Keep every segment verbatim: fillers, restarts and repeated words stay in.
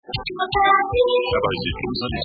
Habari zetu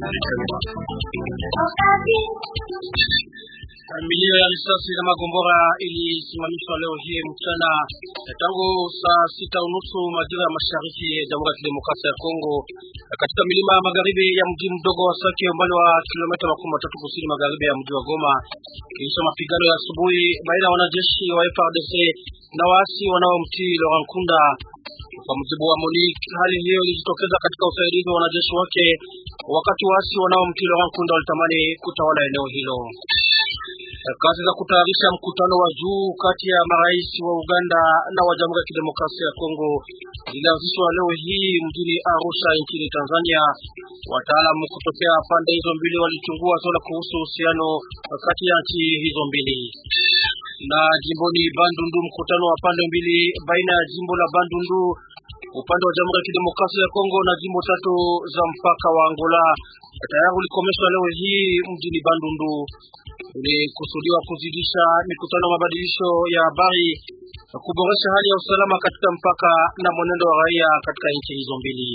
milio ya risasi na magombora ilisimamishwa leo hii mchana tangu saa sita unusu majira ya mashariki ya Jamhuri ya Kidemokrasia ya Kongo katika milima ya magharibi ya mji mdogo wa Sake umbali wa kilomita makumi matatu kusini magharibi ya mji wa Goma. Kisha mapigano ya asubuhi baina ya wanajeshi wa F A R D C na waasi wanaomtii Laurent Nkunda. Kwa mujibu wa Monique, hali hiyo ilijitokeza katika usaidizi wa wanajeshi wake wakati waasi wanaomtii Laurent Nkunda walitamani kutawala eneo hilo. Kazi za kutayarisha mkutano wa juu kati ya marais wa Uganda na wa Jamhuri ya Kidemokrasia ya Kongo zilianzishwa leo hii mjini Arusha nchini Tanzania. Wataalamu kutokea pande hizo mbili walichungua swala kuhusu uhusiano kati ya nchi hizo mbili. Na jimboni Bandundu, mkutano wa pande mbili baina ya jimbo la Bandundu upande wa Jamhuri ya Kidemokrasia ya Kongo na jimbo tatu za mpaka wa Angola tayari ulikomeshwa leo hii mjini Bandundu. Ni kusudiwa kuzidisha mikutano mabadilisho ya habari, kuboresha hali ya usalama katika mpaka na mwenendo wa raia katika nchi hizo mbili.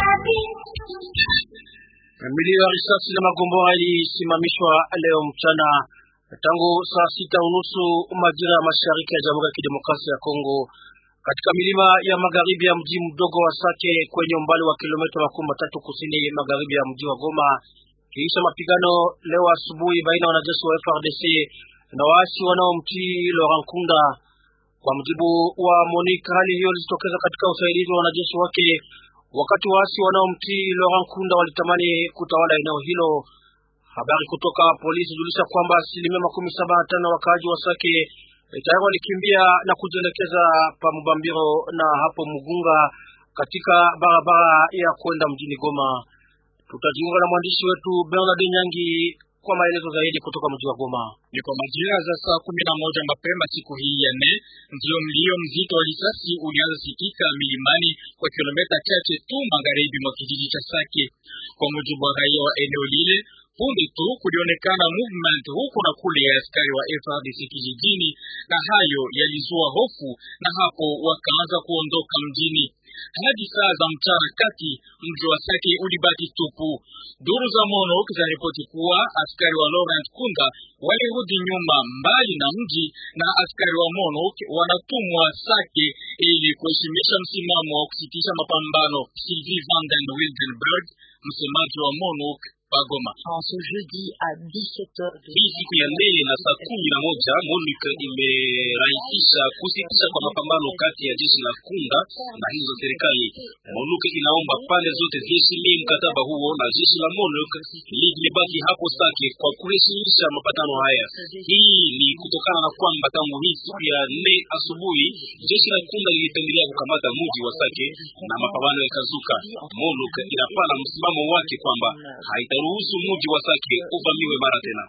Milio ya risasi na magombora ilisimamishwa leo mchana tangu saa sita unusu majira ya mashariki ya Jamhuri ya Kidemokrasia ya Kongo katika milima ya magharibi ya mji mdogo wa Sake kwenye umbali wa kilomita makumi matatu kusini magharibi ya mji wa Goma. Kisha mapigano leo asubuhi baina ya wanajeshi wa F A R D C na waasi wanaomtii Laurent Nkunda. Kwa mujibu wa Monique, hali hiyo ilijitokeza katika usaidizi wa wanajeshi wake wakati waasi wanaomtii Laurent Nkunda walitamani kutawala eneo hilo. Habari kutoka polisi julisha kwamba asilimia makumi saba na tano wakaaji wa Sake tayari walikimbia na kujielekeza pa Mubambiro na hapo Mugunga katika barabara ya kwenda mjini Goma. Tutajiunga na mwandishi wetu Bernard Nyangi kwa maelezo zaidi kutoka mji wa Goma. Ni kwa majira za saa kumi na moja mapema siku hii ya nne ndio mlio mzito wa risasi ulianza sikika milimani kwa kilomita chache tu magharibi mwa kijiji cha Sake. Kwa mujibu wa raia wa eneo lile, punde tu kulionekana movement huku na kule ya askari wa F A R D C kijijini, na hayo yalizua hofu na hapo wakaanza kuondoka mjini. Hadi saa za mchana kati mji wa Sake ulibaki tupu. Duru za MONUC za ripoti kuwa askari wa Laurent Nkunda walirudi nyuma mbali na mji, na askari wa MONUC wanatumwa Sake ili kuheshimisha msimamo wa kusitisha mapambano. Sylvie van den Wildenberg, msemaji wa MONUC Bagoma. En ce jeudi à dix-sept heures hii siku ya nne na saa kumi na moja MONUC imerahisisha kusitisha kwa mapambano kati ya jeshi la Nkunda na hizo serikali. MONUC inaomba pande zote ziheshimie mkataba huo na jeshi la MONUC limebaki hapo Sake kwa kuheshimisha mapatano haya. Hii ni kutokana na kwamba tangu hii siku ya nne asubuhi jeshi la Nkunda lilipendelea kukamata mji wa Sake na mapambano yakazuka. MONUC inapana msimamo wake kwamba haita ruhusu mji wa Sake uvamiwe mara tena.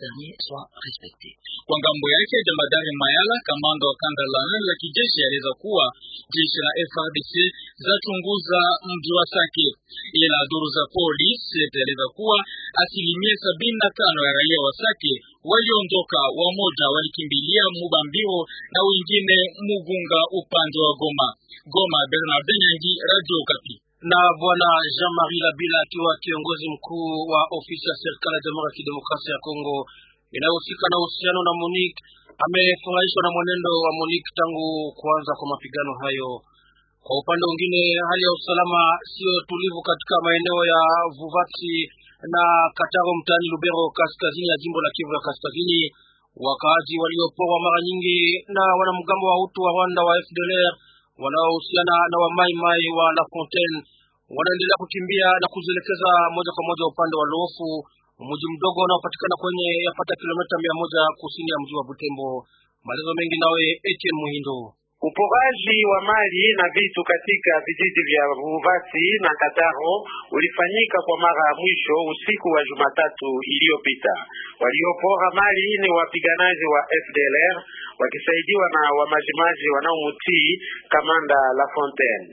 Kwa ngambo yake Jamadari Mayala, kamanda wa kanda la nane la kijeshi, alieleza kuwa jeshi la F A R D C zachunguza mji wa Sake. Ila duru za polisi zilieleza kuwa asilimia sabini na tano ya raia wa Sake waliondoka, wamoja walikimbilia Mubambiro na wengine Mugunga upande wa Goma. Goma, Bernard Nyangi, Radio Okapi. Na bwana Jean-Marie Labila akiwa kiongozi mkuu wa ofisi ya serikali ya Jamhuri ya Kidemokrasia ya Kongo inayohusika na uhusiano na MONUC amefurahishwa na mwenendo wa MONUC tangu kuanza kwa mapigano hayo. Kwa upande mwingine, hali ya usalama sio tulivu katika maeneo ya Vuvati na Kataro mtaani Lubero kaskazini ya jimbo la Kivu ya Kaskazini. Wakaaji walioporwa mara nyingi na wanamgambo wa Hutu wa Rwanda wa F D L R wanaohusiana na wa Mai Mai wa La Fontaine wanaendelea kukimbia na kuzielekeza moja kwa moja upande wa Lofu, mji mdogo unaopatikana kwenye yapata kilomita mia moja kusini ya mji wa Butembo. Maelezo mengi nawe Etienne Muhindo. Uporaji wa mali na vitu katika vijiji vya Vuvati na Kataro ulifanyika kwa mara ya mwisho usiku wa Jumatatu iliyopita. Waliopora mali ni wapiganaji wa F D L R wakisaidiwa na wamajimaji wanaomutii kamanda La Fontaine.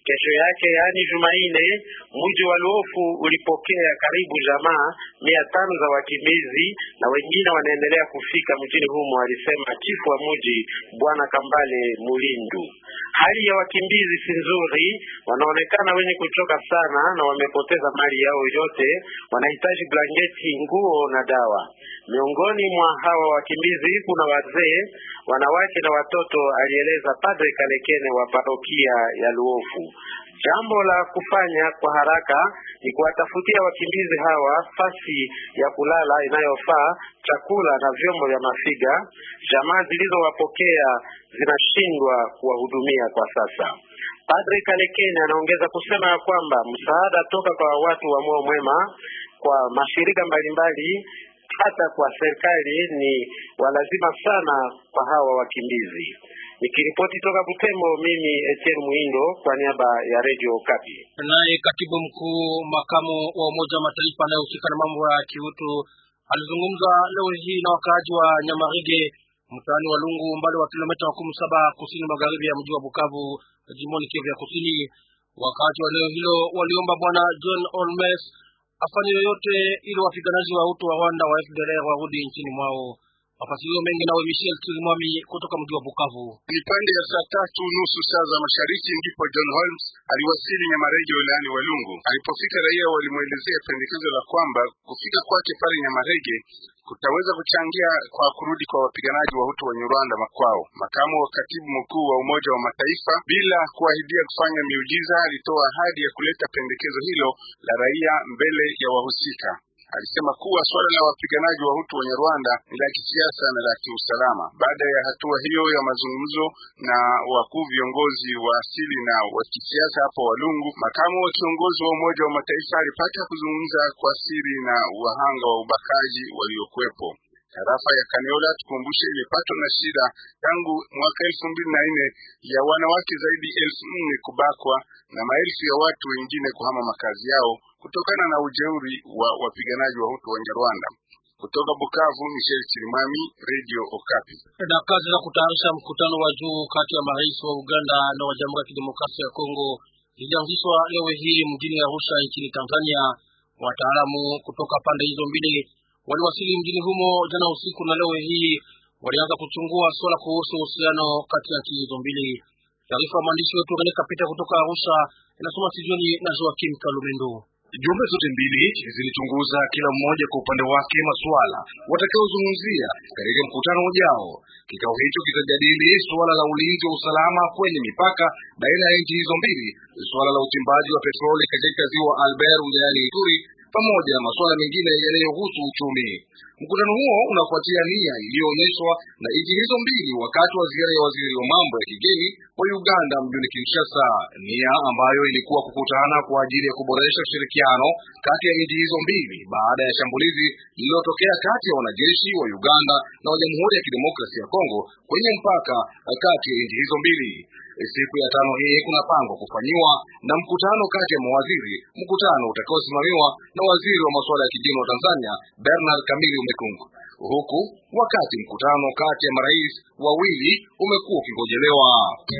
Kesho yake, yaani Jumanne, mji wa Luofu ulipokea karibu jamaa mia tano za wakimbizi na wengine wanaendelea kufika mjini humo, alisema chifu wa mji Bwana Kambale Mulindu. Hali ya wakimbizi si nzuri, wanaonekana wenye kuchoka sana na wamepoteza mali yao yote, wanahitaji blanketi, nguo na dawa. Miongoni mwa hawa wakimbizi kuna wazee, wanawake na watoto, alieleza Padre Kalekene wa parokia ya Luofu. Jambo la kufanya kwa haraka ni kuwatafutia wakimbizi hawa fasi ya kulala inayofaa, chakula na vyombo vya mafiga. Jamaa zilizowapokea zinashindwa kuwahudumia kwa sasa. Padre Kalekene anaongeza kusema ya kwamba msaada toka kwa watu wa moyo mwema, kwa mashirika mbalimbali, hata kwa serikali ni walazima sana kwa hawa wakimbizi. Nikiripoti toka Butembo, mimi Etienne Muindo kwa niaba ya Radio Okapi. Naye katibu mkuu makamu wa Umoja wa Mataifa anayehusika na mambo ya kiutu alizungumza leo hii na wakaaji wa Nyamarige, mtaani wa Lungu, umbali wa kilomita makumi saba kusini magharibi ya mji wa Bukavu, jimboni Kivu ya Kusini. Wakaaji wa leo hilo waliomba bwana John Olmes afanye yoyote ili wapiganaji wa utu wa Rwanda wa F D L R warudi nchini mwao. Mafasiliyo mengi nawe Michel Tulimwami kutoka mji wa Bukavu. Ni pande ya saa tatu nusu saa za mashariki ndipo John Holmes aliwasili Nyamarege wilayani Walungu. Alipofika, raia walimwelezea pendekezo la kwamba kufika kwake pale Nyamarege kutaweza kuchangia kwa kurudi kwa wapiganaji wa Hutu wa Rwanda makwao. Makamu wa katibu mkuu wa Umoja wa Mataifa, bila kuahidia kufanya miujiza, alitoa ahadi ya kuleta pendekezo hilo la raia mbele ya wahusika. Alisema kuwa swala la wapiganaji wa Hutu wa Rwanda ni la kisiasa na la kiusalama. Baada ya hatua hiyo ya mazungumzo na wakuu viongozi wa asili na wa kisiasa hapo Walungu, makamu wa kiongozi wa Umoja wa Mataifa alipata kuzungumza kwa siri na wahanga wa ubakaji waliokuwepo. Tarafa ya Kaniola, tukumbushe, ilipatwa na shida tangu mwaka elfu mbili na nne ya wanawake zaidi elfu nne kubakwa na maelfu ya watu wengine kuhama makazi yao kutokana na ujeuri wa wapiganaji wa Hutu wa Rwanda. Kutoka Bukavu, Michel Chirimami, Radio Okapi. Na kazi za kutayarisha mkutano wa juu kati ya marais wa Uganda na wa Jamhuri ya Kidemokrasia ya Kongo zilianzishwa leo hii mjini Arusha nchini Tanzania. Wataalamu kutoka pande hizo mbili waliwasili mjini humo jana usiku na leo hii walianza kuchungua swala kuhusu uhusiano kati ya nchi hizo mbili. Taarifa ya mwandishi wetu René Kapita kutoka Arusha inasoma studioni na Joakim Kalumendo. Jumbe zote mbili zilichunguza kila mmoja kwa upande wake masuala watakaozungumzia katika mkutano ujao. Kikao hicho kitajadili suala la ulinzi wa usalama kwenye mipaka baina ya nchi hizo mbili, suala la uchimbaji wa petroli katika ziwa Albert wilayani Ituri, pamoja na masuala mengine yanayohusu uchumi. Mkutano huo unafuatia nia iliyoonyeshwa na nchi hizo mbili wakati wa ziara ya waziri wa mambo ya kigeni wa Uganda mjini Kinshasa, nia ambayo ilikuwa kukutana kwa ajili ya kuboresha ushirikiano kati ya nchi hizo mbili baada ya shambulizi lililotokea kati ya wanajeshi wa Uganda na wa Jamhuri ya Kidemokrasia ya Kongo kwenye mpaka kati ya nchi hizo mbili. Siku ya tano hii kunapangwa kufanyiwa na mkutano kati ya mawaziri, mkutano utakaosimamiwa na waziri wa masuala ya kigeni wa Tanzania Bernard Kamili Mekungu, huku wakati mkutano kati ya marais wawili umekuwa ukingojelewa.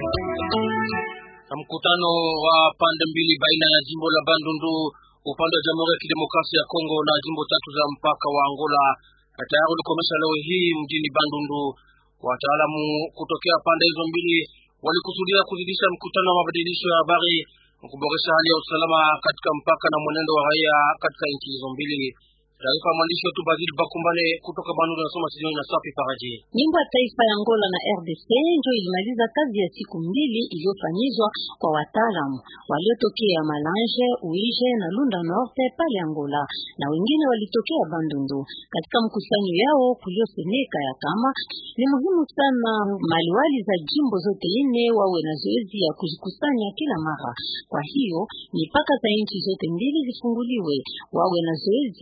Mkutano wa pande mbili baina ya jimbo la Bandundu upande wa Jamhuri ya Kidemokrasia ya Kongo na jimbo tatu za mpaka wa Angola tayari ulikomesha leo hii mjini Bandundu. Wataalamu kutokea pande hizo mbili walikusudia kuzidisha mkutano wa mabadilisho ya habari, kuboresha hali ya usalama katika mpaka na mwenendo wa raia katika nchi hizo mbili. Taarifa mwandishi wetu Bazil Bakumbane kutoka Bandundu nasoma sijoni na Safi Faraji. Nyimbo ya taifa ya Angola na R D C ndio ilimaliza kazi ya siku mbili iliyofanyizwa kwa wataalamu waliotokea Malange, Uige na Lunda Norte pale Angola, na wengine walitokea Bandundu. Katika mkusanyo yao kuliosemeka ya kama ni muhimu sana maliwali za jimbo zote nne wawe na zoezi ya kujikusanya kila mara. Kwa hiyo mipaka za nchi zote mbili zifunguliwe, wawe na zoezi ya kupata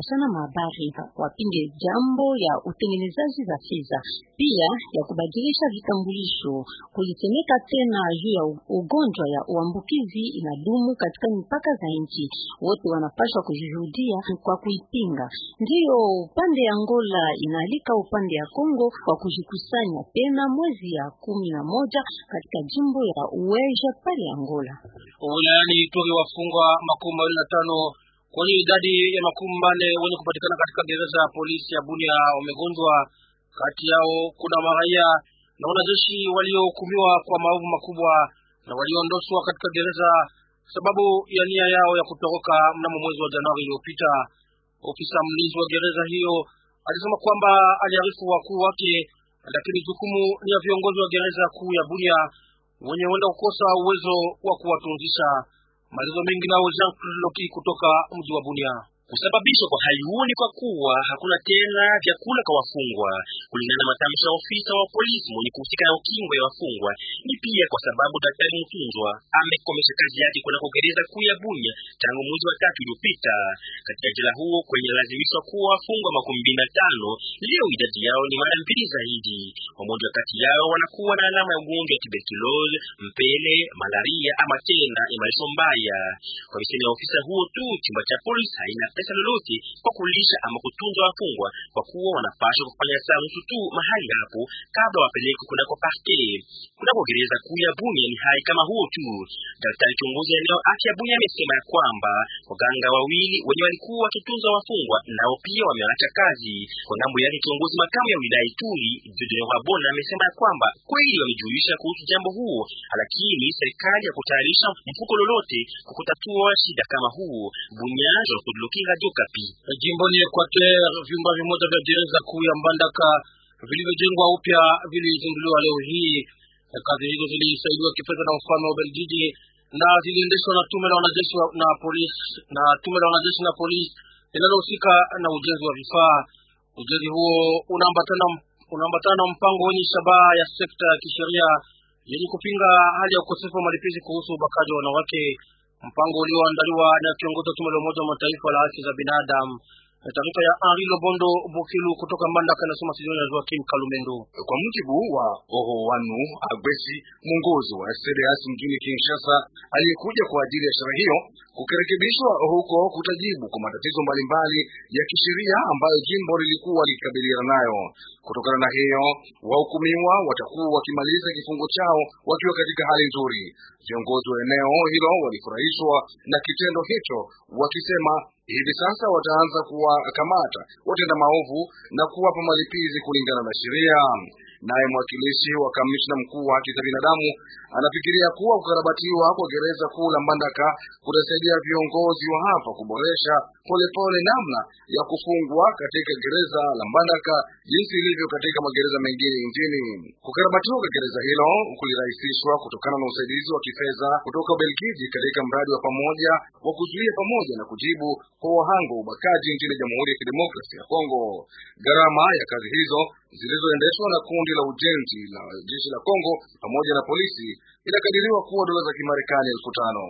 kupashana mahabari, wapinge jambo ya utengenezaji za fedha, pia ya kubadilisha vitambulisho. Kulisemeka tena juu ya ugonjwa ya uambukizi inadumu katika mipaka za nchi. Wote wanapaswa kujirudia kwa kuipinga. Ndiyo upande ya Angola inalika upande ya Kongo kwa kujikusanya tena mwezi ya kumi na moja katika jimbo ya Uweja pale Angola. Wilayani Ituri wafungwa makumi mawili na tano kwenye idadi ya makumi manne wenye kupatikana katika gereza ya polisi ya Bunia wamegonjwa. Kati yao kuna maraia na wanajeshi waliohukumiwa kwa maovu makubwa na waliondoshwa katika gereza sababu ya nia yao ya kutoroka mnamo mwezi wa Januari uliopita. Ofisa mlinzi wa gereza hiyo alisema kwamba aliarifu wakuu wake, lakini jukumu ni ya viongozi wa gereza kuu ya Bunia wenye huenda kukosa uwezo wa kuwatunzisha. Malizo mengi nao Jean-Claude Loki kutoka mji wa Bunia. Kusababishwa kwa hali huu ni kwa kuwa hakuna tena vyakula kwa wafungwa. Kulingana na matamshi ya ofisa wa polisi mwenye kuhusika na ukingo ya wafungwa, ni pia kwa sababu daktari Mtunzwa amekomesha kazi yake kuna gereza kuu ya Bunia tangu mwezi wa tatu uliopita. Katika jela huo kwenye lazimishwa kuwa wafungwa makumi mbili na tano, leo idadi yao ni mara mbili zaidi. Wamoja kati yao wanakuwa na alama ya ugonjwa wa tuberculosis, mpele, malaria ama tena imalisho mbaya. Kwa misemi ya ofisa huo tu, chumba cha polisi haina pesa lolote kwa kulisha ama kutunza wafungwa, kwa kuwa wanapaswa kufanya saa nusu tu mahali hapo kabla wapeleke kunako parke. Kunako gereza kuu ya Bunia ni hai kama huo tu. Daktari kiongozi eneo afya Bunia amesema ya kwamba waganga wawili wenye walikuwa wakitunza wafungwa nao pia wameacha kazi. Kwa ngambo yake kiongozi makamu ya wilaya Ituri Dieudonne Rabona amesema ya kwamba kweli wamejulisha kuhusu jambo huo, lakini serikali ya kutayarisha mfuko lolote kwa kutatua shida kama huo. Bunia Jean-Claude Radio Kapi. Jimboni Equateur, vyumba vimoja vya gereza kuu ya Mbandaka vilivyojengwa upya vilizinduliwa leo hii. Kazi hizo zilisaidiwa kifedha na mfano wa Belgiji na ziliendeshwa na tume la wanajeshi na polisi na tume la wanajeshi na polisi linalohusika na ujenzi wa vifaa. Ujenzi huo unaambatana unaambatana na mpango wenye shabaha ya sekta ya kisheria yenye kupinga hali ya ukosefu wa malipizi kuhusu ubakaji wa wanawake. Mpango ulioandaliwa na kiongozi wa tume la Umoja wa Mataifa la haki za binadamu. Taarifa ya Henri Lobondo Bukilu kutoka Mbandaka na soma Sidoni ya Joaquim Kalumendo. Kwa mujibu wa Oho Wanu Agwesi, mwongozi wa S D S mjini Kinshasa, aliyekuja kwa ajili ya sherehe hiyo, kukirekebishwa huko kutajibu kwa matatizo mbalimbali ya kisheria ambayo jimbo lilikuwa likikabiliana nayo. Kutokana na hiyo, wahukumiwa watakuwa wakimaliza kifungo chao wakiwa katika hali nzuri. Viongozi wa eneo hilo walifurahishwa na kitendo hicho, wakisema hivi sasa wataanza kuwakamata watenda maovu na kuwapa malipizi kulingana na sheria. Naye mwakilishi wa kamishna mkuu wa haki za binadamu anafikiria kuwa kukarabatiwa kwa gereza kuu la Mbandaka kutasaidia viongozi wa hapa kuboresha polepole namna ya kufungwa katika gereza la Mbandaka jinsi ilivyo katika magereza mengine nchini. Kukarabatiwa kwa gereza hilo kulirahisishwa kutokana na usaidizi wa kifedha kutoka Belgiji katika mradi wa pamoja wa kuzuia pamoja na kujibu kwa wahanga wa ubakaji nchini Jamhuri ya Kidemokrasia ya Kongo. Gharama ya kazi hizo zilizoendeshwa na kundi la ujenzi la jeshi la Kongo pamoja na polisi inakadiriwa kuwa dola za Kimarekani elfu tano.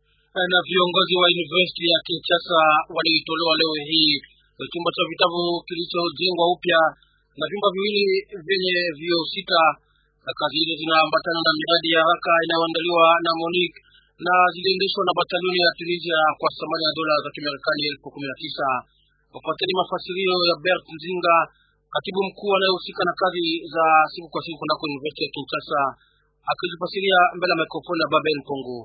Na viongozi wa University ya Kinshasa walitolewa leo hii chumba cha vitabu kilichojengwa upya na vyumba viwili vyenye vio sita. Kazi hizo zinaambatana na miradi ya haraka inayoandaliwa na Monique na ziliendeshwa na batalioni ya Tunisia kwa thamani ya dola za Kimarekani elfu kumi na tisa. Wafuateni mafasirio ya Bert Nzinga, katibu mkuu anayehusika na kazi za siku kwa siku kunako University ya Kinshasa, akijifasiria mbele ya mikrofoni ya Babel Kongo.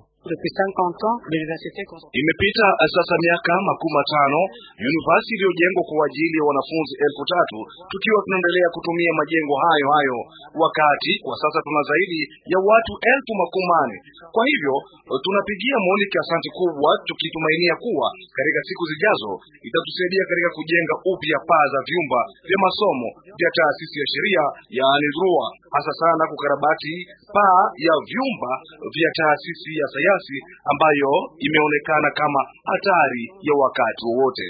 Imepita sasa miaka makumi matano university iliyojengwa kwa ajili ya wanafunzi elfu tatu tukiwa tunaendelea kutumia majengo hayo hayo, wakati kwa sasa tuna zaidi ya watu elfu makumi mane. Kwa hivyo tunapigia Monique asante kubwa, tukitumainia kuwa katika siku zijazo itatusaidia katika kujenga upya paa za vyumba vya masomo vya taasisi ya sheria yaani D R O A, hasa sana kukarabati paa ya vyumba vya taasisi ya sayansi ambayo imeonekana kama hatari ya wakati wowote.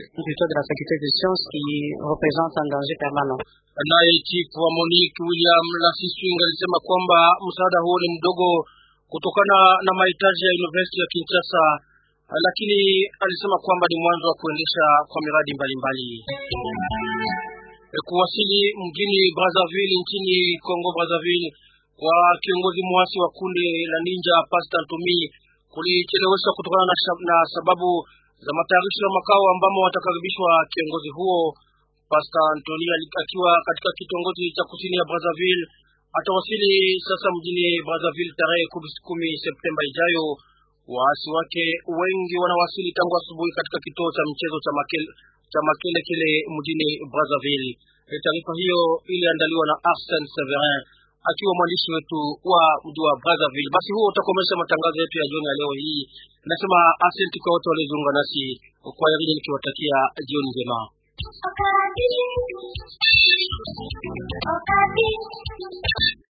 Naye chifu wa Monique William Lasiswinga alisema kwamba msaada huo ni mdogo kutokana na mahitaji ya University ya Kinshasa. lakini alisema kwamba ni mwanzo wa kuendesha kwa miradi mbalimbali. Kuwasili mjini Brazzaville nchini Kongo Brazzaville kwa kiongozi muasi wa kundi la Ninja Pastor Ntumi kulicheleweshwa kutokana na, na sababu za matayarisho ya makao ambamo watakaribishwa kiongozi huo. Pastor Ntumi akiwa katika kitongoji cha kusini ya Brazzaville atawasili sasa mjini Brazzaville tarehe kumi Septemba ijayo. Waasi wake wengi wanawasili tangu asubuhi katika kituo cha mchezo cha Makele cha Makele kile mjini Brazzaville. Taarifa hiyo iliandaliwa na Arsène Severin akiwa mwandishi wetu wa mji wa Brazzaville. Basi huo utakomesha matangazo yetu ya jioni ya leo hii. Nasema asante kwa wote waliozungana nasi kwa yeye, nikiwatakia jioni njema.